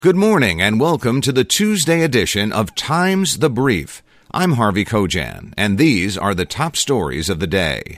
Good morning and welcome to the Tuesday edition of Times the Brief. I'm Harvey Kojan, and these are the top stories of the day.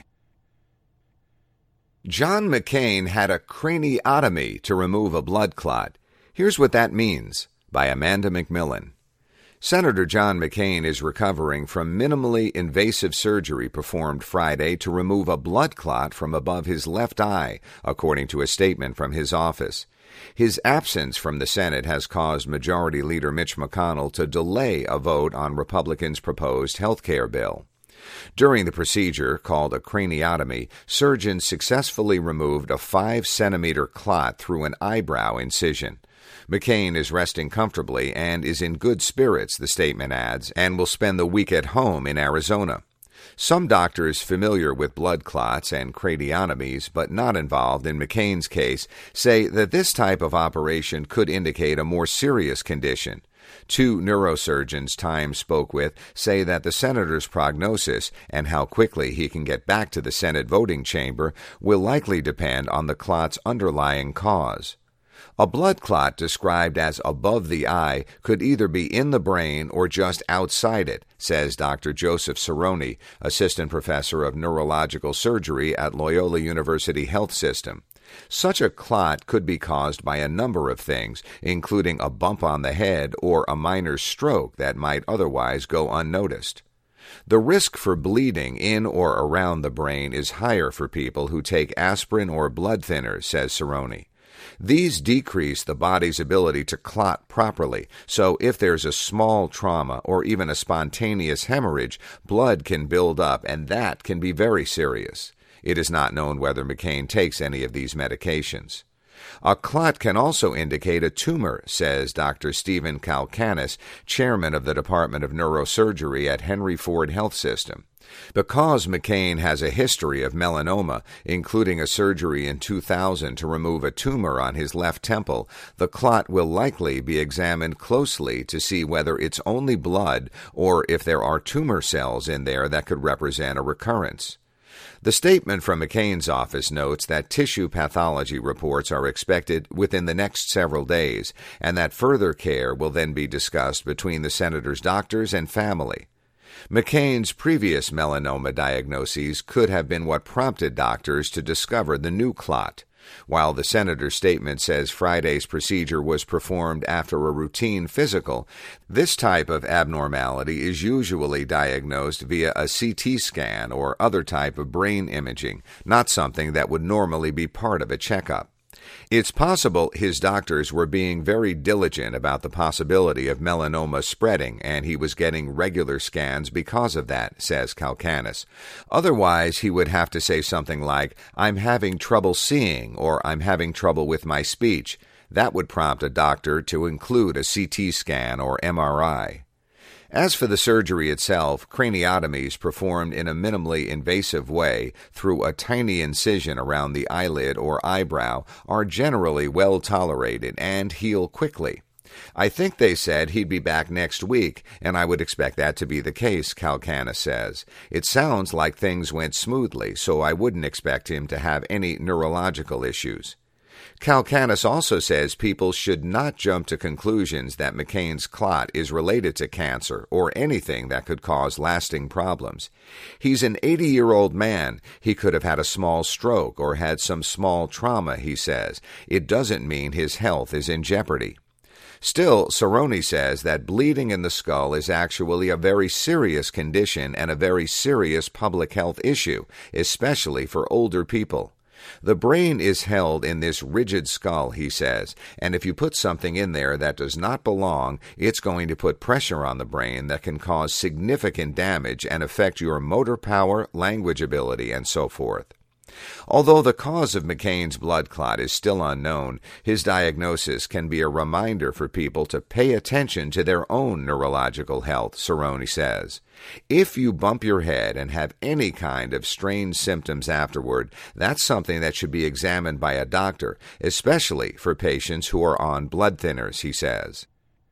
John McCain had a craniotomy to remove a blood clot. Here's what that means, by Amanda McMillan. Senator John McCain is recovering from minimally invasive surgery performed Friday to remove a blood clot from above his left eye, according to a statement from his office. His absence from the Senate has caused Majority Leader Mitch McConnell to delay a vote on Republicans' proposed health care bill. During the procedure, called a craniotomy, surgeons successfully removed a 5-centimeter clot through an eyebrow incision. McCain is resting comfortably and is in good spirits, the statement adds, and will spend the week at home in Arizona. Some doctors familiar with blood clots and craniotomies, but not involved in McCain's case, say that this type of operation could indicate a more serious condition. Two neurosurgeons Time spoke with say that the senator's prognosis and how quickly he can get back to the Senate voting chamber will likely depend on the clot's underlying cause. A blood clot described as above the eye could either be in the brain or just outside it, says Dr. Joseph Cerrone, assistant professor of neurological surgery at Loyola University Health System. Such a clot could be caused by a number of things, including a bump on the head or a minor stroke that might otherwise go unnoticed. The risk for bleeding in or around the brain is higher for people who take aspirin or blood thinners, says Cerrone. These decrease the body's ability to clot properly, so if there's a small trauma or even a spontaneous hemorrhage, blood can build up, and that can be very serious. It is not known whether McCain takes any of these medications. A clot can also indicate a tumor, says Dr. Stephen Kalkanis, chairman of the Department of Neurosurgery at Henry Ford Health System. Because McCain has a history of melanoma, including a surgery in 2000 to remove a tumor on his left temple, the clot will likely be examined closely to see whether it's only blood or if there are tumor cells in there that could represent a recurrence. The statement from McCain's office notes that tissue pathology reports are expected within the next several days, and that further care will then be discussed between the senator's doctors and family. McCain's previous melanoma diagnoses could have been what prompted doctors to discover the new clot. While the senator's statement says Friday's procedure was performed after a routine physical, this type of abnormality is usually diagnosed via a CT scan or other type of brain imaging, not something that would normally be part of a checkup. It's possible his doctors were being very diligent about the possibility of melanoma spreading, and he was getting regular scans because of that, says Kalkanis. Otherwise, he would have to say something like, "I'm having trouble seeing," or "I'm having trouble with my speech." That would prompt a doctor to include a CT scan or MRI. As for the surgery itself, craniotomies performed in a minimally invasive way through a tiny incision around the eyelid or eyebrow are generally well tolerated and heal quickly. I think they said he'd be back next week, and I would expect that to be the case, Kalkanis says. It sounds like things went smoothly, so I wouldn't expect him to have any neurological issues. Kalkanis also says people should not jump to conclusions that McCain's clot is related to cancer or anything that could cause lasting problems. He's an 80-year-old man. He could have had a small stroke or had some small trauma, he says. It doesn't mean his health is in jeopardy. Still, Cerrone says that bleeding in the skull is actually a very serious condition and a very serious public health issue, especially for older people. The brain is held in this rigid skull, he says, and if you put something in there that does not belong, it's going to put pressure on the brain that can cause significant damage and affect your motor power, language ability, and so forth. Although the cause of McCain's blood clot is still unknown, his diagnosis can be a reminder for people to pay attention to their own neurological health, Cerrone says. If you bump your head and have any kind of strange symptoms afterward, that's something that should be examined by a doctor, especially for patients who are on blood thinners, he says.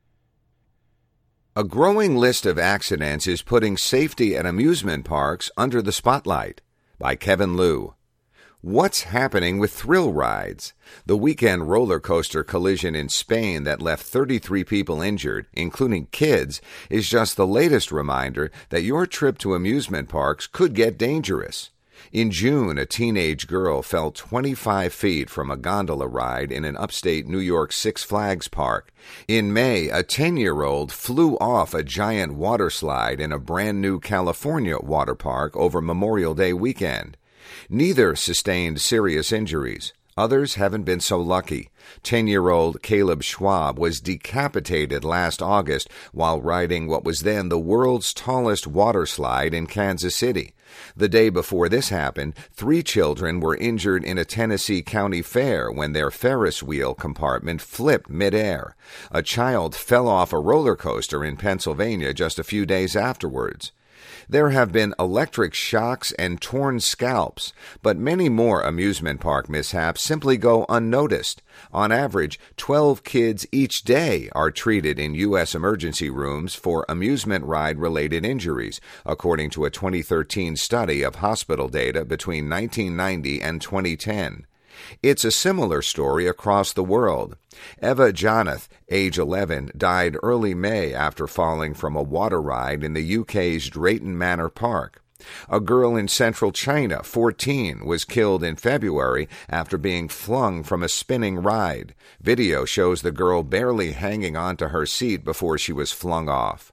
A growing list of accidents is putting safety at amusement parks under the spotlight. By Kevin Liu. What's happening with thrill rides? The weekend roller coaster collision in Spain that left 33 people injured, including kids, is just the latest reminder that your trip to amusement parks could get dangerous. In June, a teenage girl fell 25 feet from a gondola ride in an upstate New York Six Flags park. In May, a 10-year-old flew off a giant water slide in a brand new California water park over Memorial Day weekend. Neither sustained serious injuries. Others haven't been so lucky. 10-year-old Caleb Schwab was decapitated last August while riding what was then the world's tallest water slide in Kansas City. The day before this happened, 3 children were injured in a Tennessee county fair when their Ferris wheel compartment flipped midair. A child fell off a roller coaster in Pennsylvania just a few days afterwards. There have been electric shocks and torn scalps, but many more amusement park mishaps simply go unnoticed. On average, 12 kids each day are treated in U.S. emergency rooms for amusement ride-related injuries, according to a 2013 study of hospital data between 1990 and 2010. It's a similar story across the world. Eva Janath, age 11, died early May after falling from a water ride in the UK's Drayton Manor Park. A girl in central China, 14, was killed in February after being flung from a spinning ride. Video shows the girl barely hanging onto her seat before she was flung off.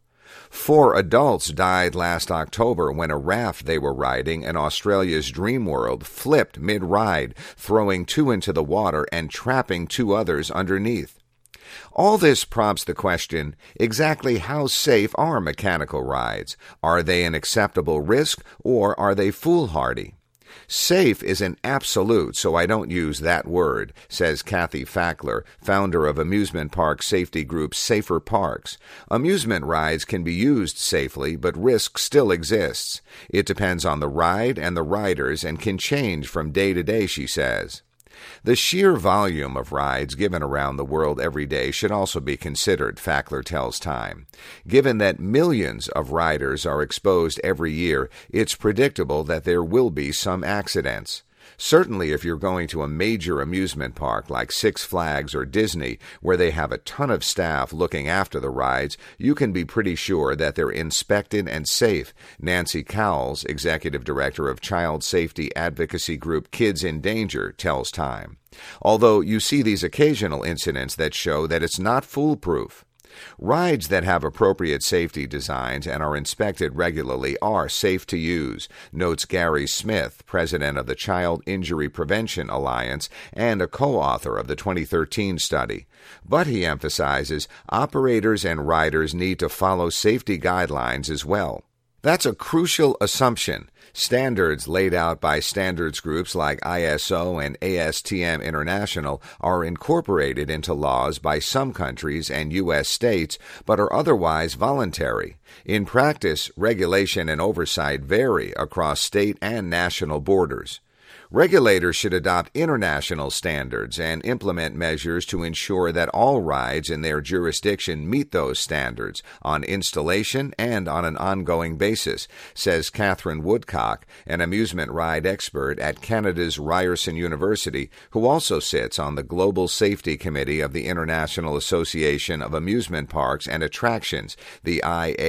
4 adults died last October when a raft they were riding in Australia's Dreamworld flipped mid-ride, throwing 2 into the water and trapping 2 others underneath. All this prompts the question, exactly how safe are mechanical rides? Are they an acceptable risk, or are they foolhardy? Safe is an absolute, so I don't use that word, says Kathy Fackler, founder of amusement park safety group Safer Parks. Amusement rides can be used safely, but risk still exists. It depends on the ride and the riders and can change from day to day, she says. The sheer volume of rides given around the world every day should also be considered, Fackler tells Time. Given that millions of riders are exposed every year, it's predictable that there will be some accidents. Certainly if you're going to a major amusement park like Six Flags or Disney, where they have a ton of staff looking after the rides, you can be pretty sure that they're inspected and safe, Nancy Cowles, executive director of child safety advocacy group Kids in Danger, tells Time. Although you see these occasional incidents that show that it's not foolproof. Rides that have appropriate safety designs and are inspected regularly are safe to use, notes Gary Smith, president of the Child Injury Prevention Alliance and a co-author of the 2013 study. But he emphasizes operators and riders need to follow safety guidelines as well. That's a crucial assumption. Standards laid out by standards groups like ISO and ASTM International are incorporated into laws by some countries and U.S. states, but are otherwise voluntary. In practice, regulation and oversight vary across state and national borders. Regulators should adopt international standards and implement measures to ensure that all rides in their jurisdiction meet those standards on installation and on an ongoing basis, says Catherine Woodcock, an amusement ride expert at Canada's Ryerson University, who also sits on the Global Safety Committee of the International Association of Amusement Parks and Attractions, the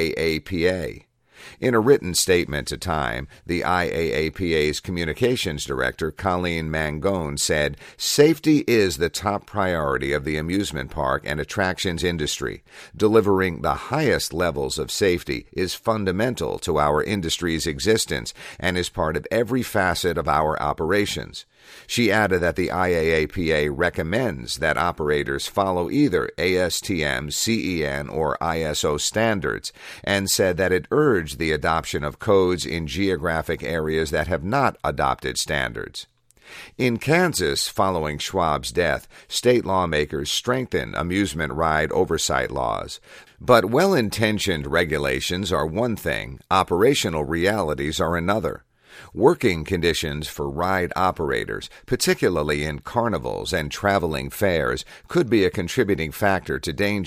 IAAPA. In a written statement to Time, the IAAPA's communications director, Colleen Mangone, said, "Safety is the top priority of the amusement park and attractions industry. Delivering the highest levels of safety is fundamental to our industry's existence and is part of every facet of our operations." She added that the IAAPA recommends that operators follow either ASTM, CEN, or ISO standards, and said that it urged the adoption of codes in geographic areas that have not adopted standards. In Kansas, following Schwab's death, state lawmakers strengthened amusement ride oversight laws. But well-intentioned regulations are one thing, operational realities are another. Working conditions for ride operators, particularly in carnivals and traveling fairs, could be a contributing factor to danger.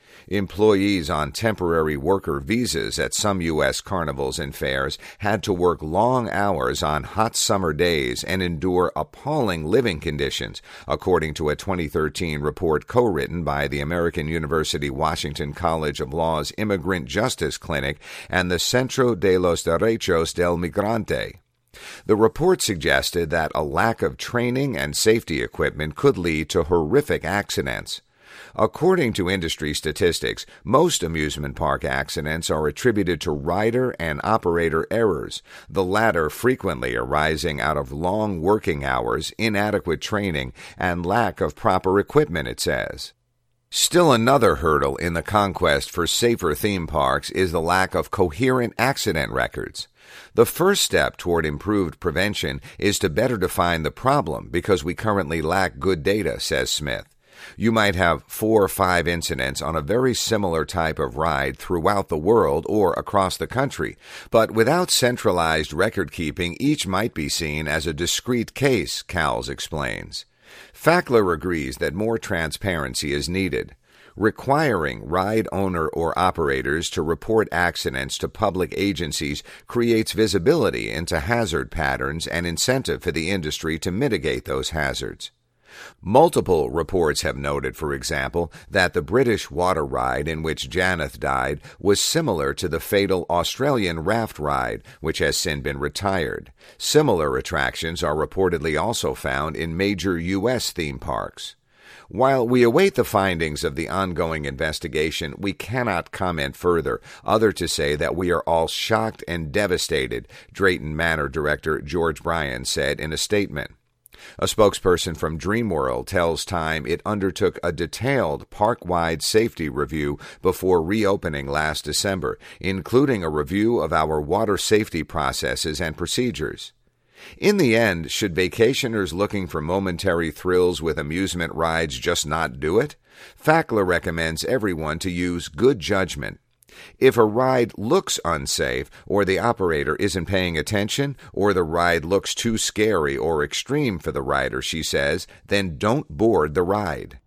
Employees on temporary worker visas at some U.S. carnivals and fairs had to work long hours on hot summer days and endure appalling living conditions, according to a 2013 report co-written by the American University Washington College of Law's Immigrant Justice Clinic and the Centro de los Derechos del Migrante. The report suggested that a lack of training and safety equipment could lead to horrific accidents. According to industry statistics, most amusement park accidents are attributed to rider and operator errors, the latter frequently arising out of long working hours, inadequate training, and lack of proper equipment, it says. Still another hurdle in the conquest for safer theme parks is the lack of coherent accident records. The first step toward improved prevention is to better define the problem because we currently lack good data, says Smith. You might have 4 or 5 incidents on a very similar type of ride throughout the world or across the country, but without centralized record keeping, each might be seen as a discrete case, Cowles explains. Fackler agrees that more transparency is needed. Requiring ride owner or operators to report accidents to public agencies creates visibility into hazard patterns and incentive for the industry to mitigate those hazards. Multiple reports have noted, for example, that the British water ride in which Janeth died was similar to the fatal Australian raft ride, which has since been retired. Similar attractions are reportedly also found in major U.S. theme parks. While we await the findings of the ongoing investigation, we cannot comment further, other to say that we are all shocked and devastated, Drayton Manor Director George Bryan said in a statement. A spokesperson from Dreamworld tells Time it undertook a detailed park-wide safety review before reopening last December, including a review of our water safety processes and procedures. In the end, should vacationers looking for momentary thrills with amusement rides just not do it? Fackler recommends everyone to use good judgment. If a ride looks unsafe, or the operator isn't paying attention, or the ride looks too scary or extreme for the rider, she says, then don't board the ride.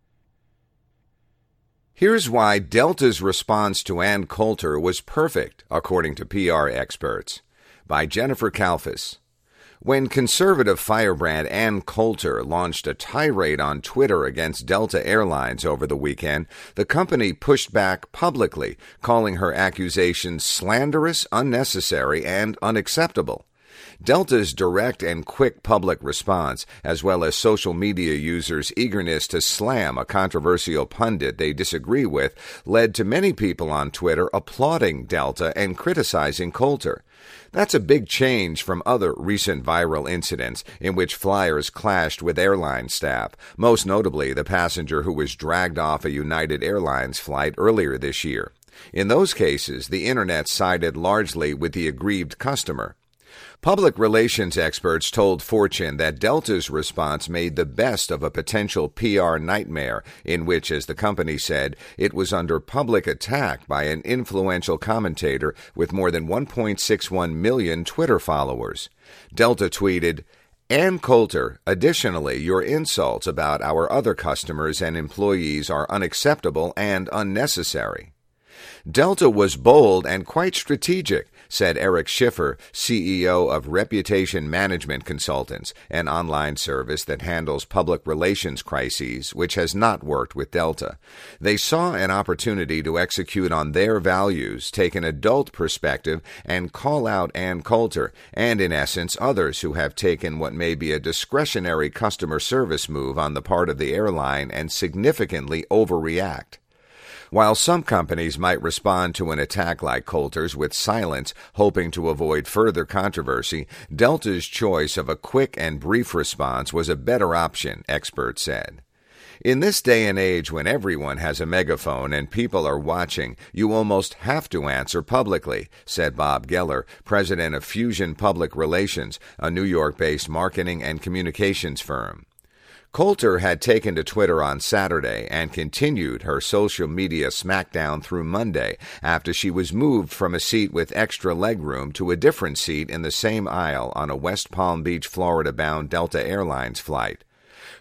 Here's why Delta's response to Ann Coulter was perfect, according to PR experts. By Jennifer Kalfas. When conservative firebrand Ann Coulter launched a tirade on Twitter against Delta Airlines over the weekend, the company pushed back publicly, calling her accusations slanderous, unnecessary, and unacceptable. Delta's direct and quick public response, as well as social media users' eagerness to slam a controversial pundit they disagree with, led to many people on Twitter applauding Delta and criticizing Coulter. That's a big change from other recent viral incidents in which flyers clashed with airline staff, most notably the passenger who was dragged off a United Airlines flight earlier this year. In those cases, the Internet sided largely with the aggrieved customer. Public relations experts told Fortune that Delta's response made the best of a potential PR nightmare in which, as the company said, it was under public attack by an influential commentator with more than 1.61 million Twitter followers. Delta tweeted, Ann Coulter, additionally, your insults about our other customers and employees are unacceptable and unnecessary. Delta was bold and quite strategic, said Eric Schiffer, CEO of Reputation Management Consultants, an online service that handles public relations crises, which has not worked with Delta. They saw an opportunity to execute on their values, take an adult perspective, and call out Ann Coulter, and in essence others who have taken what may be a discretionary customer service move on the part of the airline and significantly overreact. While some companies might respond to an attack like Coulter's with silence, hoping to avoid further controversy, Delta's choice of a quick and brief response was a better option, experts said. In this day and age when everyone has a megaphone and people are watching, you almost have to answer publicly, said Bob Geller, president of Fusion Public Relations, a New York-based marketing and communications firm. Coulter had taken to Twitter on Saturday and continued her social media smackdown through Monday after she was moved from a seat with extra legroom to a different seat in the same aisle on a West Palm Beach, Florida-bound Delta Airlines flight.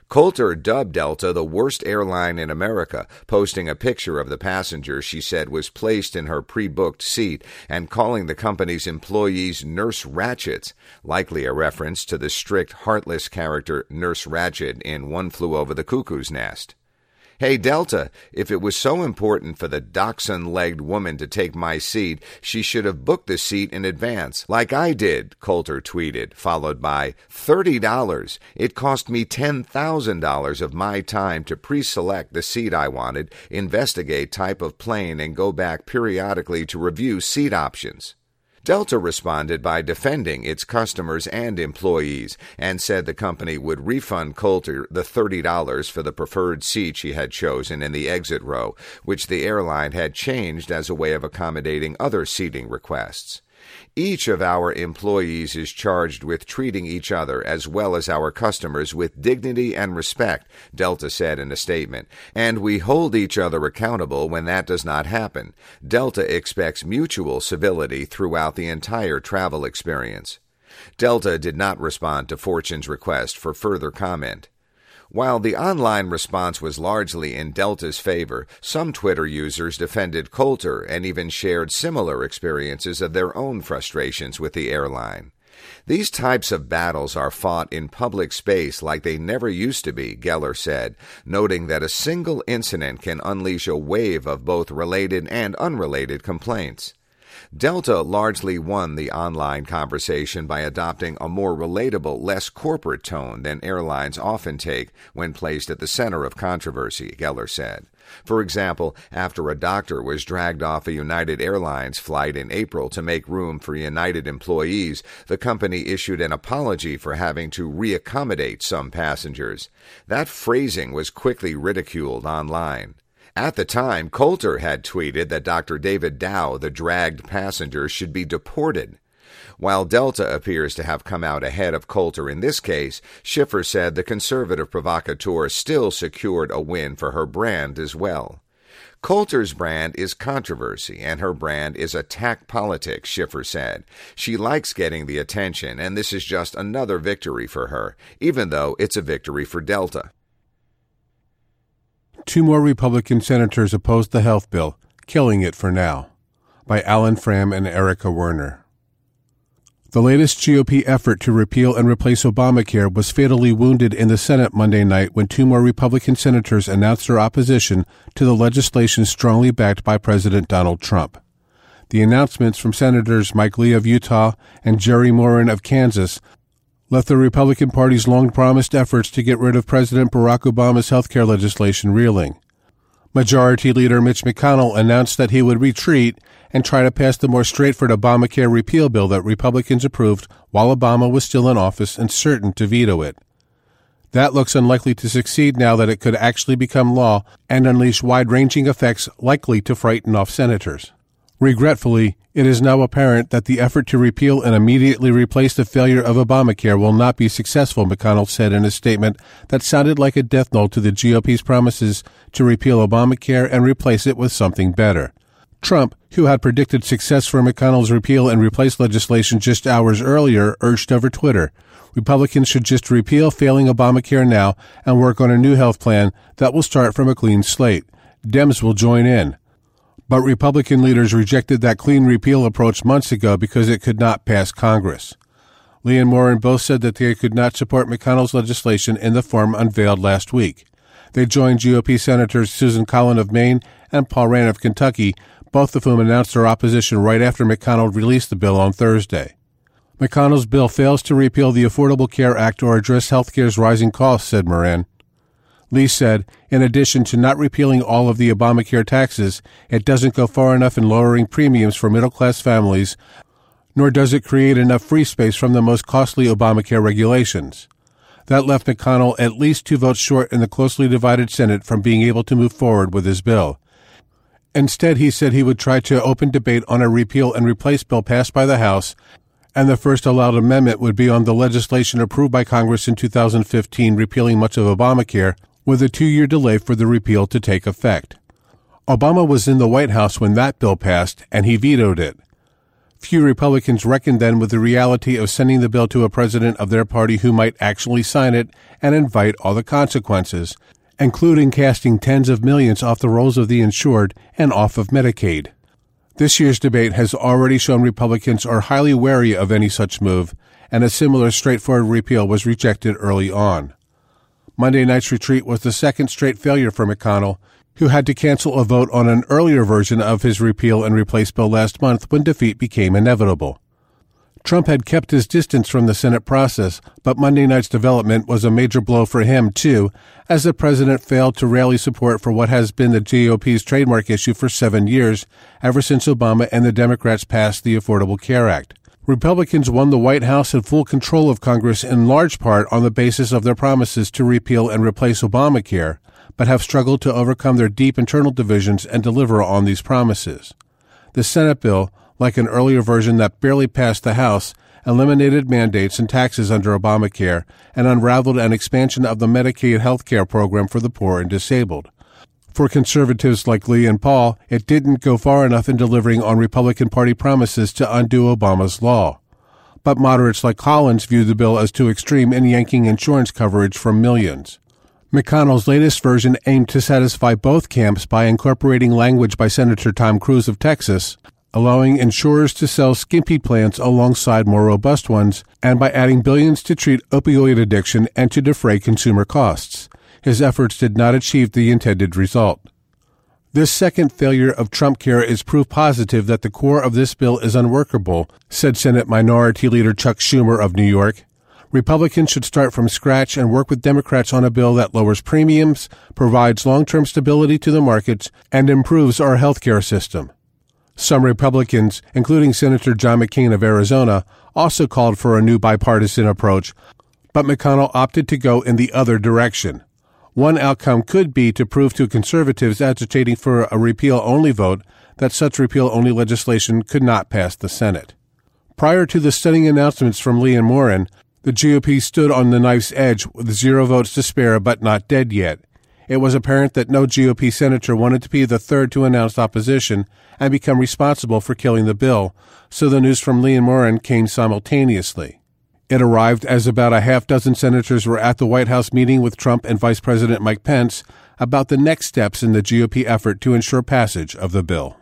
Coulter dubbed Delta the worst airline in America, posting a picture of the passenger she said was placed in her pre-booked seat and calling the company's employees Nurse Ratchets, likely a reference to the strict, heartless character Nurse Ratched in One Flew Over the Cuckoo's Nest. Hey, Delta, if it was so important for the dachshund-legged woman to take my seat, she should have booked the seat in advance, like I did, Coulter tweeted, followed by, $30. It cost me $10,000 of my time to pre-select the seat I wanted, investigate type of plane, and go back periodically to review seat options. Delta responded by defending its customers and employees and said the company would refund Coulter the $30 for the preferred seat she had chosen in the exit row, which the airline had changed as a way of accommodating other seating requests. Each of our employees is charged with treating each other as well as our customers with dignity and respect, Delta said in a statement, and we hold each other accountable when that does not happen. Delta expects mutual civility throughout the entire travel experience. Delta did not respond to Fortune's request for further comment. While the online response was largely in Delta's favor, some Twitter users defended Coulter and even shared similar experiences of their own frustrations with the airline. These types of battles are fought in public space like they never used to be, Geller said, noting that a single incident can unleash a wave of both related and unrelated complaints. Delta largely won the online conversation by adopting a more relatable, less corporate tone than airlines often take when placed at the center of controversy, Geller said. For example, after a doctor was dragged off a United Airlines flight in April to make room for United employees, the company issued an apology for having to reaccommodate some passengers. That phrasing was quickly ridiculed online. At the time, Coulter had tweeted that Dr. David Dow, the dragged passenger, should be deported. While Delta appears to have come out ahead of Coulter in this case, Schiffer said the conservative provocateur still secured a win for her brand as well. Coulter's brand is controversy, and her brand is attack politics, Schiffer said. She likes getting the attention, and this is just another victory for her, even though it's a victory for Delta. 2 more Republican senators opposed the health bill, killing it for now. By Alan Fram and Erica Werner. The latest GOP effort to repeal and replace Obamacare was fatally wounded in the Senate Monday night when 2 more Republican senators announced their opposition to the legislation strongly backed by President Donald Trump. The announcements from Senators Mike Lee of Utah and Jerry Moran of Kansas left the Republican Party's long-promised efforts to get rid of President Barack Obama's health care legislation reeling. Majority Leader Mitch McConnell announced that he would retreat and try to pass the more straightforward Obamacare repeal bill that Republicans approved while Obama was still in office and certain to veto it. That looks unlikely to succeed now that it could actually become law and unleash wide-ranging effects likely to frighten off senators. Regretfully, it is now apparent that the effort to repeal and immediately replace the failure of Obamacare will not be successful, McConnell said in a statement that sounded like a death knell to the GOP's promises to repeal Obamacare and replace it with something better. Trump, who had predicted success for McConnell's repeal and replace legislation just hours earlier, urged over Twitter, Republicans should just repeal failing Obamacare now and work on a new health plan that will start from a clean slate. Dems will join in. But Republican leaders rejected that clean repeal approach months ago because it could not pass Congress. Lee and Moran both said that they could not support McConnell's legislation in the form unveiled last week. They joined GOP Senators Susan Collin of Maine and Paul Rand of Kentucky, both of whom announced their opposition right after McConnell released the bill on Thursday. McConnell's bill fails to repeal the Affordable Care Act or address health care's rising costs, said Moran. Lee said, in addition to not repealing all of the Obamacare taxes, it doesn't go far enough in lowering premiums for middle-class families, nor does it create enough free space from the most costly Obamacare regulations. That left McConnell at least 2 votes short in the closely divided Senate from being able to move forward with his bill. Instead, he said he would try to open debate on a repeal and replace bill passed by the House, and the first allowed amendment would be on the legislation approved by Congress in 2015 repealing much of Obamacare, with a 2-year delay for the repeal to take effect. Obama was in the White House when that bill passed, and he vetoed it. Few Republicans reckoned then with the reality of sending the bill to a president of their party who might actually sign it and invite all the consequences, including casting tens of millions off the rolls of the insured and off of Medicaid. This year's debate has already shown Republicans are highly wary of any such move, and a similar straightforward repeal was rejected early on. Monday night's retreat was the second straight failure for McConnell, who had to cancel a vote on an earlier version of his repeal and replace bill last month when defeat became inevitable. Trump had kept his distance from the Senate process, but Monday night's development was a major blow for him, too, as the president failed to rally support for what has been the GOP's trademark issue for 7 years, ever since Obama and the Democrats passed the Affordable Care Act. Republicans won the White House and full control of Congress in large part on the basis of their promises to repeal and replace Obamacare, but have struggled to overcome their deep internal divisions and deliver on these promises. The Senate bill, like an earlier version that barely passed the House, eliminated mandates and taxes under Obamacare and unraveled an expansion of the Medicaid health care program for the poor and disabled. For conservatives like Lee and Paul, it didn't go far enough in delivering on Republican Party promises to undo Obama's law. But moderates like Collins view the bill as too extreme in yanking insurance coverage from millions. McConnell's latest version aimed to satisfy both camps by incorporating language by Senator Tom Cruise of Texas, allowing insurers to sell skimpy plans alongside more robust ones, and by adding billions to treat opioid addiction and to defray consumer costs. His efforts did not achieve the intended result. This second failure of Trumpcare is proof positive that the core of this bill is unworkable, said Senate Minority Leader Chuck Schumer of New York. Republicans should start from scratch and work with Democrats on a bill that lowers premiums, provides long-term stability to the markets, and improves our health care system. Some Republicans, including Senator John McCain of Arizona, also called for a new bipartisan approach, but McConnell opted to go in the other direction. One outcome could be to prove to conservatives agitating for a repeal-only vote that such repeal-only legislation could not pass the Senate. Prior to the stunning announcements from Lee and Morin, the GOP stood on the knife's edge with 0 votes to spare but not dead yet. It was apparent that no GOP senator wanted to be the third to announce opposition and become responsible for killing the bill, so the news from Lee and Morin came simultaneously. It arrived as about a half dozen senators were at the White House meeting with Trump and Vice President Mike Pence about the next steps in the GOP effort to ensure passage of the bill.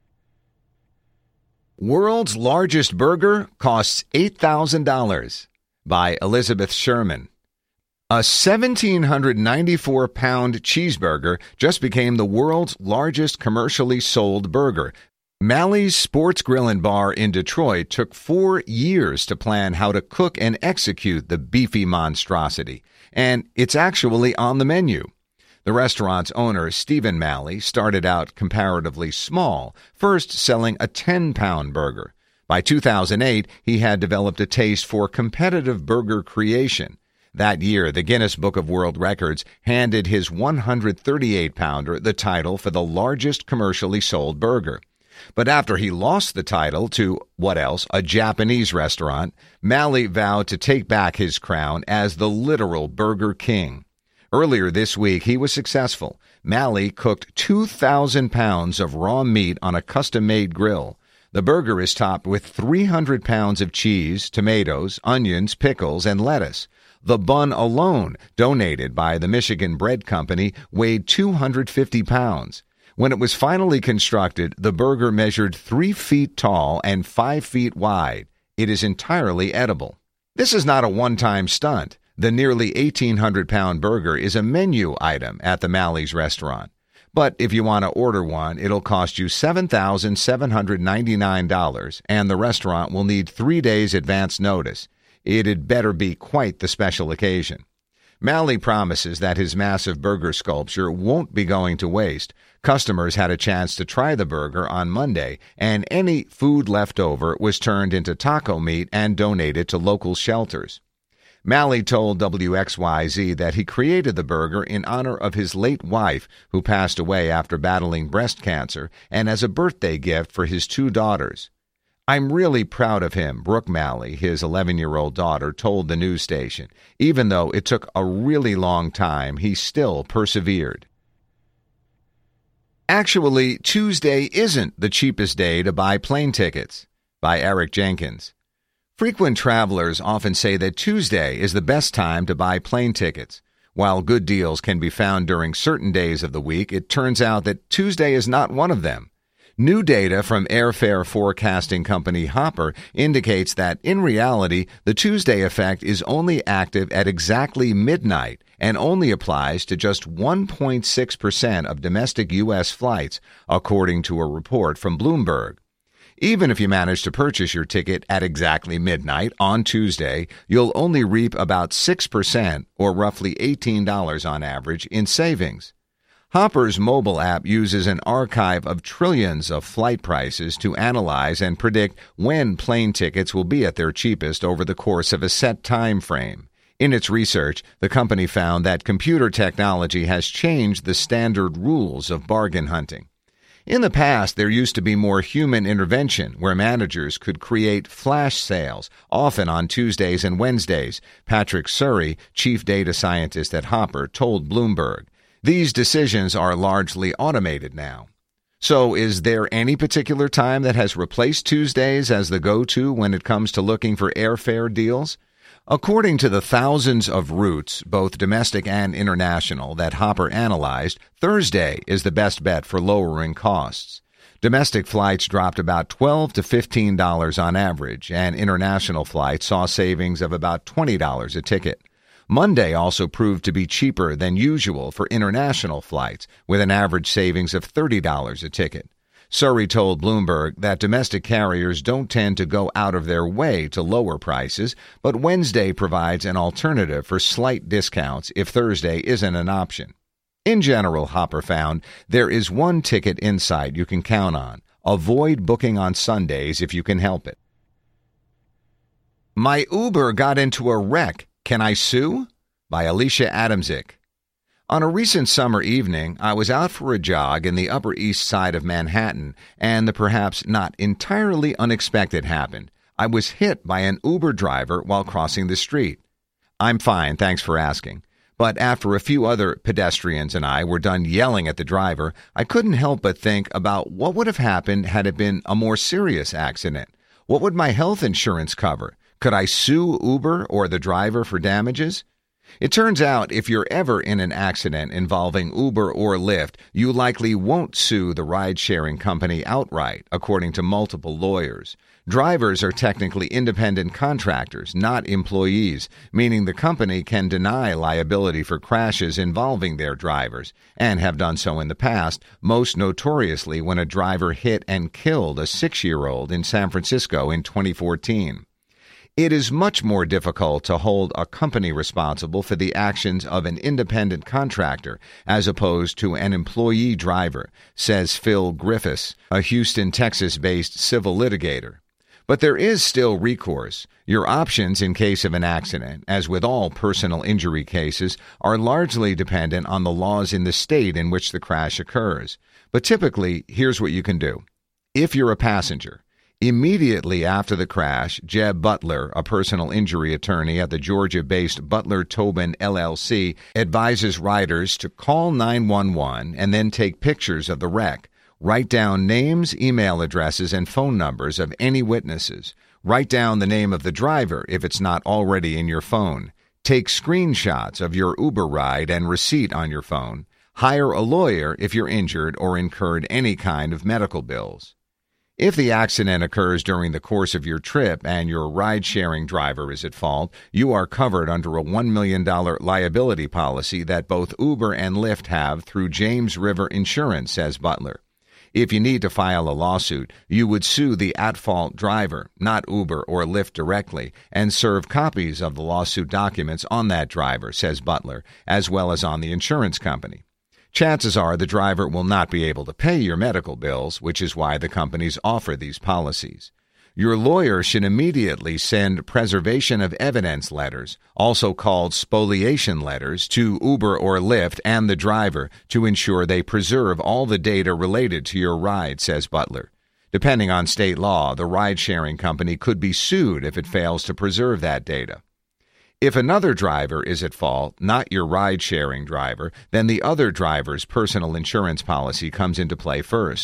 World's largest burger costs $8,000 by Elizabeth Sherman. A 1,794-pound cheeseburger just became the world's largest commercially sold burger. Mally's Sports Grill and Bar in Detroit took 4 years to plan how to cook and execute the beefy monstrosity, and it's actually on the menu. The restaurant's owner, Stephen Mally, started out comparatively small, first selling a 10-pound burger. By 2008, he had developed a taste for competitive burger creation. That year, the Guinness Book of World Records handed his 138-pounder the title for the largest commercially sold burger. But after he lost the title to, what else, a Japanese restaurant, Mally vowed to take back his crown as the literal Burger King. Earlier this week, he was successful. Mally cooked 2,000 pounds of raw meat on a custom-made grill. The burger is topped with 300 pounds of cheese, tomatoes, onions, pickles, and lettuce. The bun alone, donated by the Michigan Bread Company, weighed 250 pounds. When it was finally constructed, the burger measured 3 feet tall and 5 feet wide. It is entirely edible. This is not a one-time stunt. The nearly 1,800-pound burger is a menu item at the Mally's restaurant. But if you want to order one, it'll cost you $7,799, and the restaurant will need 3 days advance notice. It'd better be quite the special occasion. Mally promises that his massive burger sculpture won't be going to waste. Customers had a chance to try the burger on Monday, and any food left over was turned into taco meat and donated to local shelters. Mally told WXYZ that he created the burger in honor of his late wife, who passed away after battling breast cancer, and as a birthday gift for his 2 daughters. "I'm really proud of him," Brooke Mally, his 11-year-old daughter, told the news station. "Even though it took a really long time, he still persevered." Actually, Tuesday isn't the cheapest day to buy plane tickets. by Eric Jenkins. Frequent travelers often say that Tuesday is the best time to buy plane tickets. While good deals can be found during certain days of the week, it turns out that Tuesday is not one of them. New data from airfare forecasting company Hopper indicates that, in reality, the Tuesday effect is only active at exactly midnight and only applies to just 1.6% of domestic U.S. flights, according to a report from Bloomberg. Even if you manage to purchase your ticket at exactly midnight on Tuesday, you'll only reap about 6%, or roughly $18 on average, in savings. Hopper's mobile app uses an archive of trillions of flight prices to analyze and predict when plane tickets will be at their cheapest over the course of a set time frame. In its research, the company found that computer technology has changed the standard rules of bargain hunting. In the past, there used to be more human intervention where managers could create flash sales, often on Tuesdays and Wednesdays, Patrick Surrey, chief data scientist at Hopper, told Bloomberg. These decisions are largely automated now. So is there any particular time that has replaced Tuesdays as the go-to when it comes to looking for airfare deals? According to the thousands of routes, both domestic and international, that Hopper analyzed, Thursday is the best bet for lowering costs. Domestic flights dropped about $12 to $15 on average, and international flights saw savings of about $20 a ticket. Monday also proved to be cheaper than usual for international flights, with an average savings of $30 a ticket. Surrey told Bloomberg that domestic carriers don't tend to go out of their way to lower prices, but Wednesday provides an alternative for slight discounts if Thursday isn't an option. In general, Hopper found, there is one ticket insight you can count on. Avoid booking on Sundays if you can help it. My Uber got into a wreck. Can I sue? By Alicia Adamczyk. On a recent summer evening, I was out for a jog in the Upper East Side of Manhattan, and the perhaps not entirely unexpected happened. I was hit by an Uber driver while crossing the street. I'm fine, thanks for asking. But after a few other pedestrians and I were done yelling at the driver, I couldn't help but think about what would have happened had it been a more serious accident. What would my health insurance cover? Could I sue Uber or the driver for damages? It turns out if you're ever in an accident involving Uber or Lyft, you likely won't sue the ride-sharing company outright, according to multiple lawyers. Drivers are technically independent contractors, not employees, meaning the company can deny liability for crashes involving their drivers, and have done so in the past, most notoriously when a driver hit and killed a 6-year-old in San Francisco in 2014. It is much more difficult to hold a company responsible for the actions of an independent contractor as opposed to an employee driver, says Phil Griffiths, a Houston, Texas-based civil litigator. But there is still recourse. Your options in case of an accident, as with all personal injury cases, are largely dependent on the laws in the state in which the crash occurs. But typically, here's what you can do. If you're a passenger, immediately after the crash, Jeb Butler, a personal injury attorney at the Georgia-based Butler Tobin LLC, advises riders to call 911 and then take pictures of the wreck. Write down names, email addresses, and phone numbers of any witnesses. Write down the name of the driver if it's not already in your phone. Take screenshots of your Uber ride and receipt on your phone. Hire a lawyer if you're injured or incurred any kind of medical bills. If the accident occurs during the course of your trip and your ride-sharing driver is at fault, you are covered under a $1 million liability policy that both Uber and Lyft have through James River Insurance, says Butler. If you need to file a lawsuit, you would sue the at-fault driver, not Uber or Lyft directly, and serve copies of the lawsuit documents on that driver, says Butler, as well as on the insurance company. Chances are the driver will not be able to pay your medical bills, which is why the companies offer these policies. Your lawyer should immediately send preservation of evidence letters, also called spoliation letters, to Uber or Lyft and the driver to ensure they preserve all the data related to your ride, says Butler. Depending on state law, the ride-sharing company could be sued if it fails to preserve that data. If another driver is at fault, not your ride-sharing driver, then the other driver's personal insurance policy comes into play first.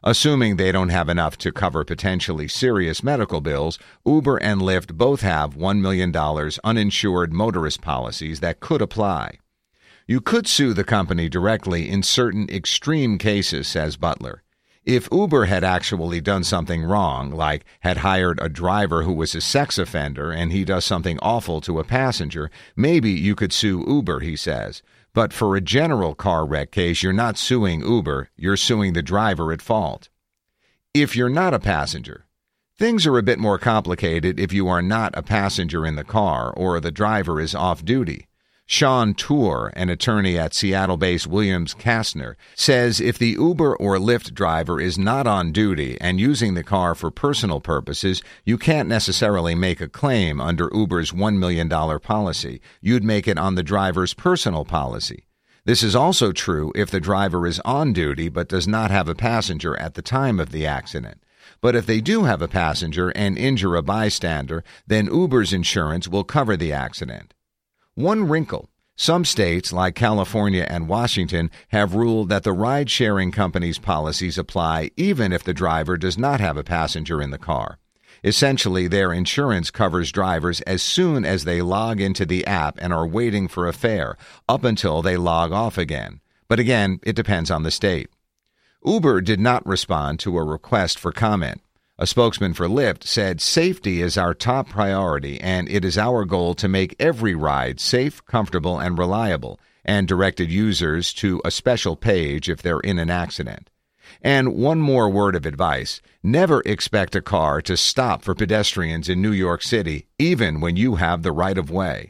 Assuming they don't have enough to cover potentially serious medical bills, Uber and Lyft both have $1 million uninsured motorist policies that could apply. You could sue the company directly in certain extreme cases, says Butler. If Uber had actually done something wrong, like had hired a driver who was a sex offender and he does something awful to a passenger, maybe you could sue Uber, he says. But for a general car wreck case, you're not suing Uber, you're suing the driver at fault. If you're not a passenger, things are a bit more complicated if you are not a passenger in the car or the driver is off duty. Sean Tour, an attorney at Seattle-based Williams Kastner, says if the Uber or Lyft driver is not on duty and using the car for personal purposes, you can't necessarily make a claim under Uber's $1 million policy. You'd make it on the driver's personal policy. This is also true if the driver is on duty but does not have a passenger at the time of the accident. But if they do have a passenger and injure a bystander, then Uber's insurance will cover the accident. One wrinkle: some states, like California and Washington, have ruled that the ride-sharing companies' policies apply even if the driver does not have a passenger in the car. Essentially, their insurance covers drivers as soon as they log into the app and are waiting for a fare, up until they log off again. But again, it depends on the state. Uber did not respond to a request for comment. A spokesman for Lyft said, "Safety is our top priority, and it is our goal to make every ride safe, comfortable, and reliable," and directed users to a special page if they're in an accident. And one more word of advice: never expect a car to stop for pedestrians in New York City, even when you have the right of way.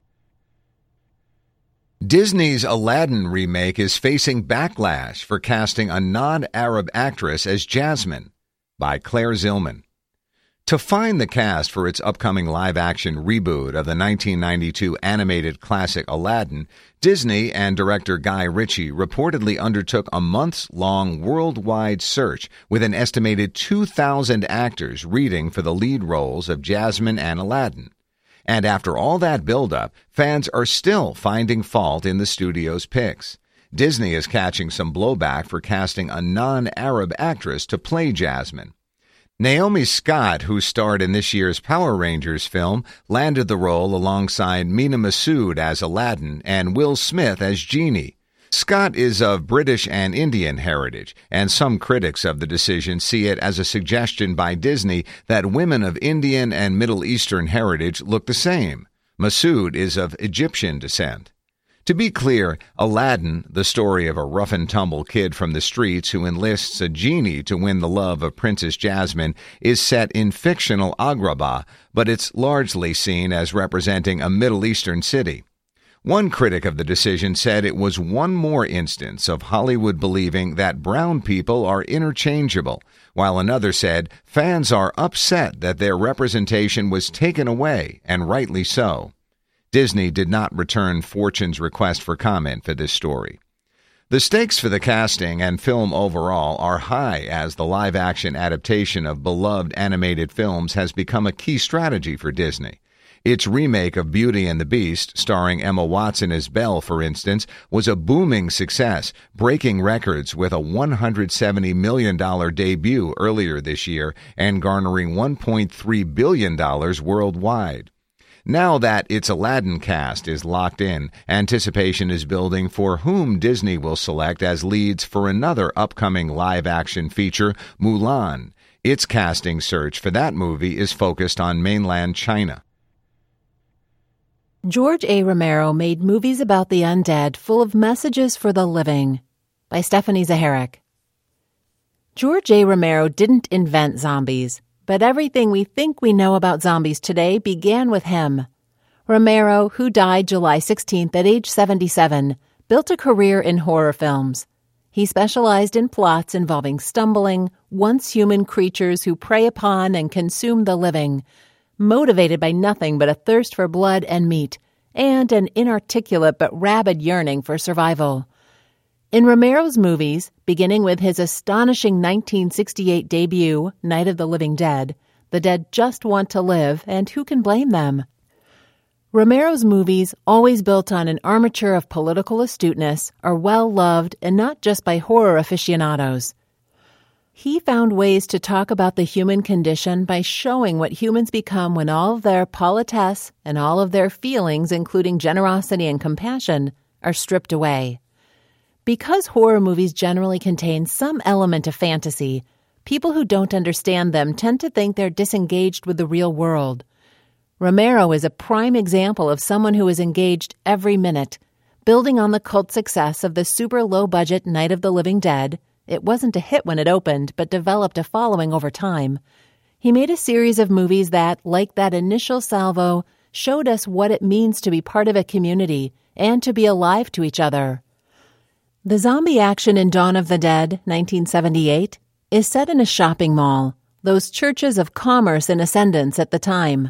Disney's Aladdin remake is facing backlash for casting a non-Arab actress as Jasmine, by Claire Zillman. To find the cast for its upcoming live-action reboot of the 1992 animated classic Aladdin, Disney and director Guy Ritchie reportedly undertook a months-long worldwide search with an estimated 2,000 actors reading for the lead roles of Jasmine and Aladdin. And after all that build-up, fans are still finding fault in the studio's picks. Disney is catching some blowback for casting a non-Arab actress to play Jasmine. Naomi Scott, who starred in this year's Power Rangers film, landed the role alongside Mena Massoud as Aladdin and Will Smith as Genie. Scott is of British and Indian heritage, and some critics of the decision see it as a suggestion by Disney that women of Indian and Middle Eastern heritage look the same. Massoud is of Egyptian descent. To be clear, Aladdin, the story of a rough-and-tumble kid from the streets who enlists a genie to win the love of Princess Jasmine, is set in fictional Agrabah, but it's largely seen as representing a Middle Eastern city. One critic of the decision said it was one more instance of Hollywood believing that brown people are interchangeable, while another said fans are upset that their representation was taken away, and rightly so. Disney did not return Fortune's request for comment for this story. The stakes for the casting and film overall are high as the live-action adaptation of beloved animated films has become a key strategy for Disney. Its remake of Beauty and the Beast, starring Emma Watson as Belle, for instance, was a booming success, breaking records with a $170 million debut earlier this year and garnering $1.3 billion worldwide. Now that its Aladdin cast is locked in, anticipation is building for whom Disney will select as leads for another upcoming live-action feature, Mulan. Its casting search for that movie is focused on mainland China. George A. Romero made movies about the undead full of messages for the living, by Stephanie Zaharek. George A. Romero didn't invent zombies, but everything we think we know about zombies today began with him. Romero, who died July 16th at age 77, built a career in horror films. He specialized in plots involving stumbling, once-human creatures who prey upon and consume the living, motivated by nothing but a thirst for blood and meat, and an inarticulate but rabid yearning for survival. In Romero's movies, beginning with his astonishing 1968 debut, Night of the Living Dead, the dead just want to live, and who can blame them? Romero's movies, always built on an armature of political astuteness, are well-loved and not just by horror aficionados. He found ways to talk about the human condition by showing what humans become when all of their politesse and all of their feelings, including generosity and compassion, are stripped away. Because horror movies generally contain some element of fantasy, people who don't understand them tend to think they're disengaged with the real world. Romero is a prime example of someone who is engaged every minute, building on the cult success of the super low-budget Night of the Living Dead. It wasn't a hit when it opened, but developed a following over time. He made a series of movies that, like that initial salvo, showed us what it means to be part of a community and to be alive to each other. The zombie action in Dawn of the Dead, 1978, is set in a shopping mall, those churches of commerce in ascendance at the time.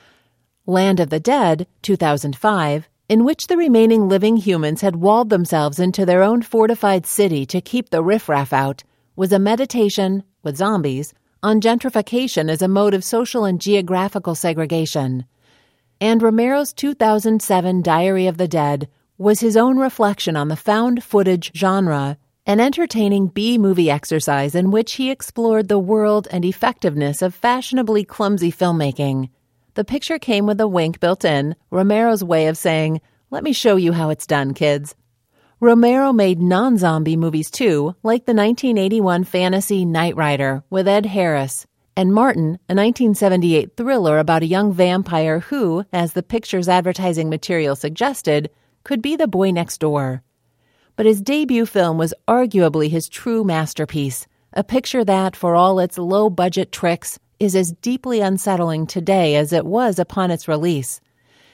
Land of the Dead, 2005, in which the remaining living humans had walled themselves into their own fortified city to keep the riffraff out, was a meditation, with zombies, on gentrification as a mode of social and geographical segregation. And Romero's 2007 Diary of the Dead was his own reflection on the found footage genre, an entertaining B-movie exercise in which he explored the world and effectiveness of fashionably clumsy filmmaking. The picture came with a wink built in, Romero's way of saying, "Let me show you how it's done, kids." Romero made non-zombie movies too, like the 1981 fantasy Knight Rider with Ed Harris, and Martin, a 1978 thriller about a young vampire who, as the picture's advertising material suggested, could be the boy next door. But his debut film was arguably his true masterpiece, a picture that, for all its low-budget tricks, is as deeply unsettling today as it was upon its release.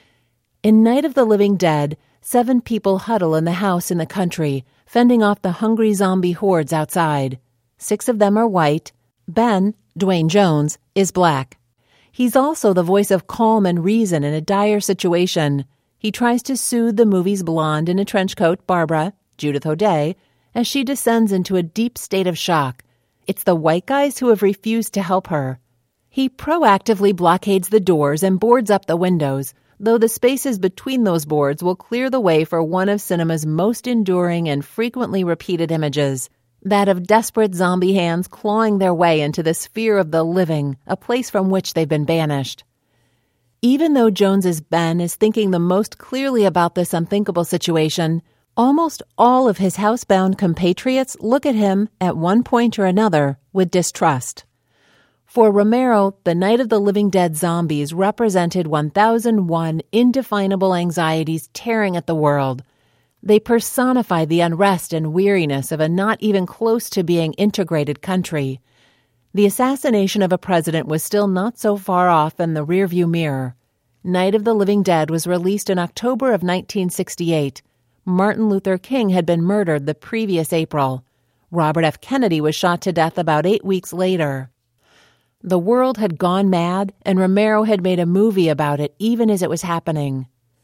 In Night of the Living Dead, 7 people huddle in the house in the country, fending off the hungry zombie hordes outside. 6 of them are white. Ben, Dwayne Jones, is black. He's also the voice of calm and reason in a dire situation. He tries to soothe the movie's blonde in a trench coat, Barbara, Judith O'Dea, as she descends into a deep state of shock. It's the white guys who have refused to help her. He proactively blockades the doors and boards up the windows, though the spaces between those boards will clear the way for one of cinema's most enduring and frequently repeated images, that of desperate zombie hands clawing their way into the sphere of the living, a place from which they've been banished. Even though Jones's Ben is thinking the most clearly about this unthinkable situation, almost all of his housebound compatriots look at him, at one point or another, with distrust. For Romero, the Night of the Living Dead zombies represented 1001 indefinable anxieties tearing at the world. They personified the unrest and weariness of a not even close to being integrated country. The assassination of a president was still not so far off in the rearview mirror. Night of the Living Dead was released in October of 1968. Martin Luther King had been murdered the previous April. Robert F. Kennedy was shot to death about 8 weeks later. The world had gone mad, and Romero had made a movie about it even as it was happening.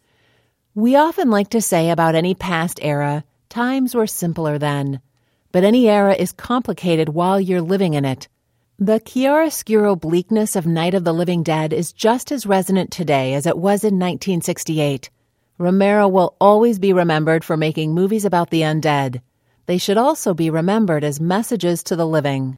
We often like to say about any past era, times were simpler then. But any era is complicated while you're living in it. The chiaroscuro bleakness of Night of the Living Dead is just as resonant today as it was in 1968. Romero will always be remembered for making movies about the undead. They should also be remembered as messages to the living.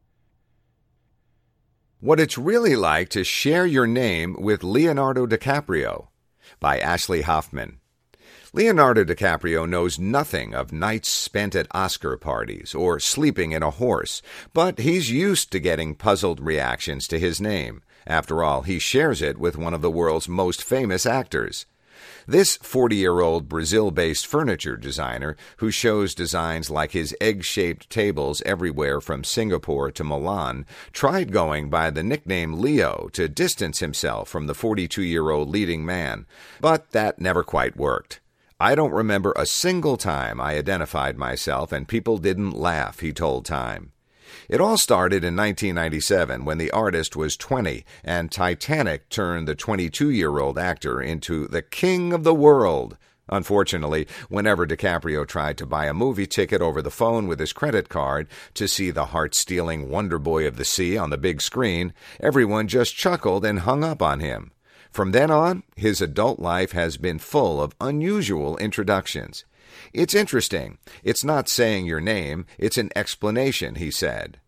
What It's Really Like to Share Your Name with Leonardo DiCaprio by Ashley Hoffman. Leonardo DiCaprio knows nothing of nights spent at Oscar parties or sleeping in a horse, but he's used to getting puzzled reactions to his name. After all, he shares it with one of the world's most famous actors. This 40-year-old Brazil-based furniture designer, who shows designs like his egg-shaped tables everywhere from Singapore to Milan, tried going by the nickname Leo to distance himself from the 42-year-old leading man, but that never quite worked. "I don't remember a single time I identified myself and people didn't laugh," he told Time. It all started in 1997 when the artist was 20 and Titanic turned the 22-year-old actor into the king of the world. Unfortunately, whenever DiCaprio tried to buy a movie ticket over the phone with his credit card to see the heart-stealing Wonder Boy of the Sea on the big screen, everyone just chuckled and hung up on him. From then on, his adult life has been full of unusual introductions. "It's interesting. It's not saying your name, it's an explanation," he said.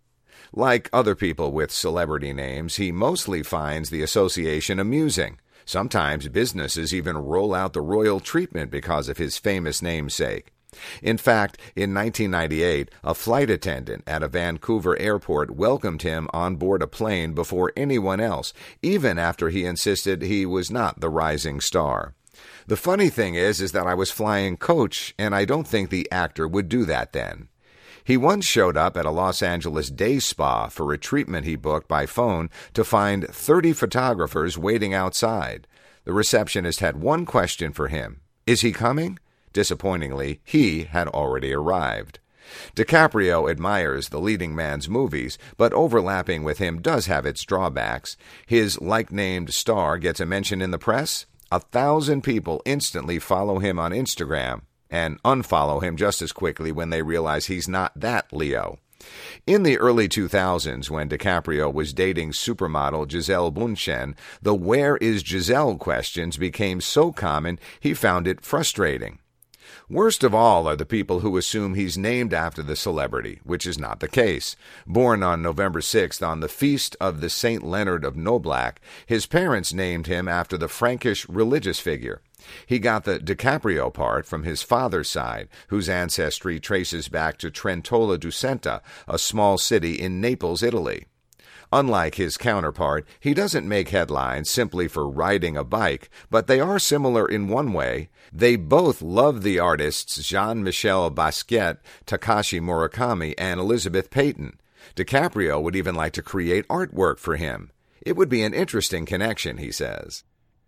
Like other people with celebrity names, he mostly finds the association amusing. Sometimes businesses even roll out the royal treatment because of his famous namesake. In fact, in 1998, a flight attendant at a Vancouver airport welcomed him on board a plane before anyone else, even after he insisted he was not the rising star. The funny thing is that I was flying coach, and I don't think the actor would do that then. He once showed up at a Los Angeles day spa for a treatment he booked by phone to find 30 photographers waiting outside. The receptionist had one question for him. Is he coming? Disappointingly, he had already arrived. DiCaprio admires the leading man's movies, but overlapping with him does have its drawbacks. His like-named star gets a mention in the press. 1,000 people instantly follow him on Instagram and unfollow him just as quickly when they realize he's not that Leo. In the early 2000s, when DiCaprio was dating supermodel Gisele Bündchen, the "Where is Gisele?" questions became so common he found it frustrating. Worst of all are the people who assume he's named after the celebrity, which is not the case. Born on November 6th on the feast of the St. Leonard of Noblac, his parents named him after the Frankish religious figure. He got the DiCaprio part from his father's side, whose ancestry traces back to Trentola du Senta, a small city in Naples, Italy. Unlike his counterpart, he doesn't make headlines simply for riding a bike, but they are similar in one way. They both love the artists Jean-Michel Basquiat, Takashi Murakami, and Elizabeth Peyton. DiCaprio would even like to create artwork for him. It would be an interesting connection, he says.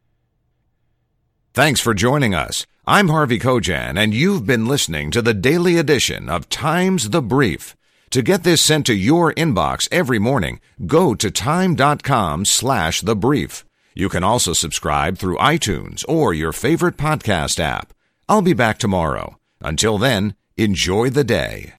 Thanks for joining us. I'm Harvey Kojan, and you've been listening to the daily edition of Times the Brief. To get this sent to your inbox every morning, go to time.com/thebrief. You can also subscribe through iTunes or your favorite podcast app. I'll be back tomorrow. Until then, enjoy the day.